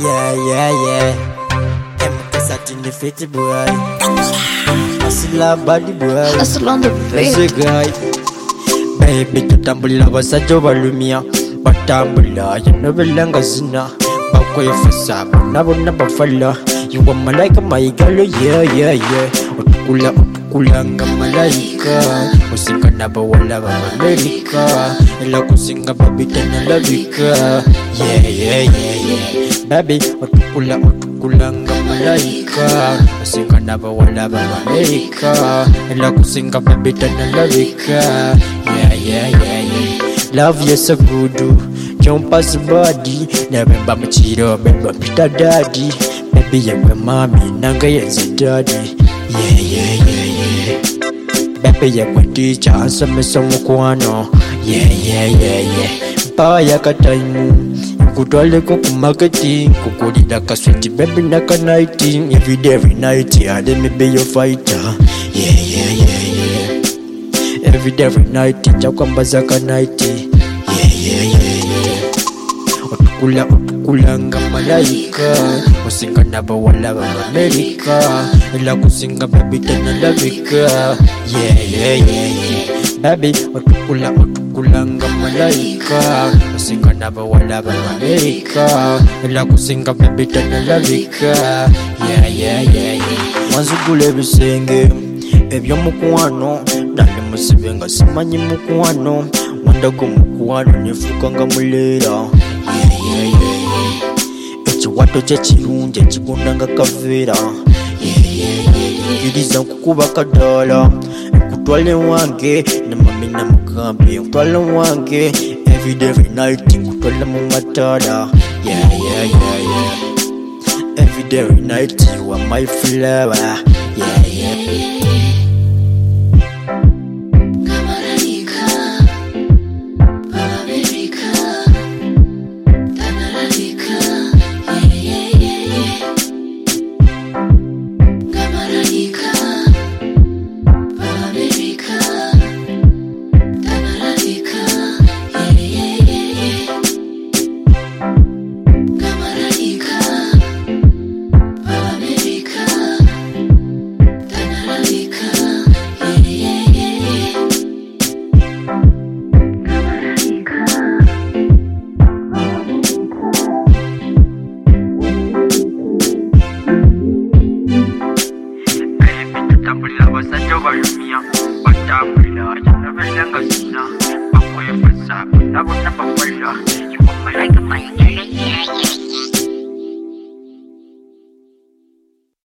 Yeah. MK fit boy. Asila body boy. Aslan the That's a beat. guy. Baby tutambula basajo balumia. Batambula yanobelanga zina. Bakwefasa nabona bafala. You are malaika my girl, yeah. Otukula nga malaika. Kusinga naba wala ba Amerika. Ela kusinga babita na lavika. Yeah. Baby, otukula nga malaika. Kusinga naba wala ba Amerika. Ela kusinga babita na lavika. Yeah. Love you so good. Jump as body. Never bam chiro, never pita daddy. Baby, you're mommy, nanga yes daddy. Yeah. Baby, you're teacher, answer me some kuano. Yeah. Paya kataimu. Kutwale kuku marketing. Kukulida kaswiti, baby naka nighting. Every night, yeah, let me be your fighter. Yeah. Every night, chakwambaza ka night. Yeah. Otukula nga malaika. Kusinga naba wala ba Amerika. Ela kusinga babita na lavika. Yeah. Baby, otukula nga malaika. Kusinga naba wala ba Amerika. Ela kusinga babita na lavika. Yeah. Wanzugula ebisenge ebyomukwano. Nali musibe nga simanyi mukwano. Wandago mukwano nefuuka nga mulera. Yeah. Ekiwato kyekirungi ekigunda nga kaveera. Yeah. Iriza nkukuba kadaala. Nkutwale wange ne mami namugambe. Nkutwale wange every night. Nkutwale mu mataala. Yeah. Every night you are my flower. Yeah.